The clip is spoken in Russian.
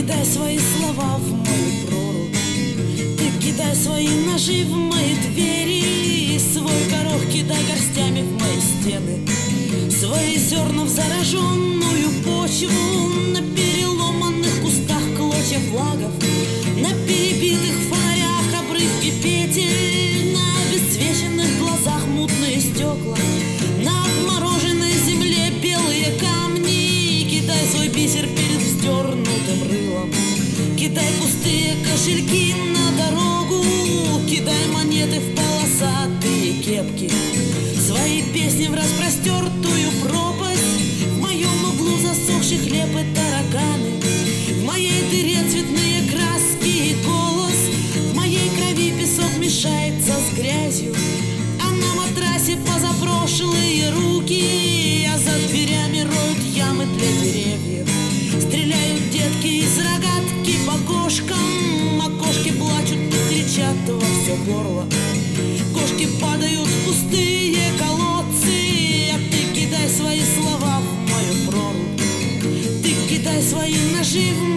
кидай свои слова в мою прорубь, ты кидай свои ножи в мои двери, свой горох кидай горстями в мои стены, свои зерна в зараженную почву, на переломанных кустах клочья флагов, на перебитых фонарях обрывки петель, на обесцвеченных глазах мутные стекла, на обмороженной земле белые камни. Кидай свой бисер перед вздернутым рылом, кидай пустые кошельки на дорогу, кидай монеты в полосатые кепки, свои песни в распростертую пропасть. В моем углу засохший хлеб и тараканы, в моей дыре цветные краски и голос, в моей крови песок мешается с грязью, а на матрасе позаброшенные руки, а за дверями роют ямы для деревьев. Стреляют детки из рогатки по кошкам, а кошки плачут и кричат во все горло. Кошки падают в пустые колодцы, а ты кидай свои слова в мою прорубь, ты кидай свои ножи в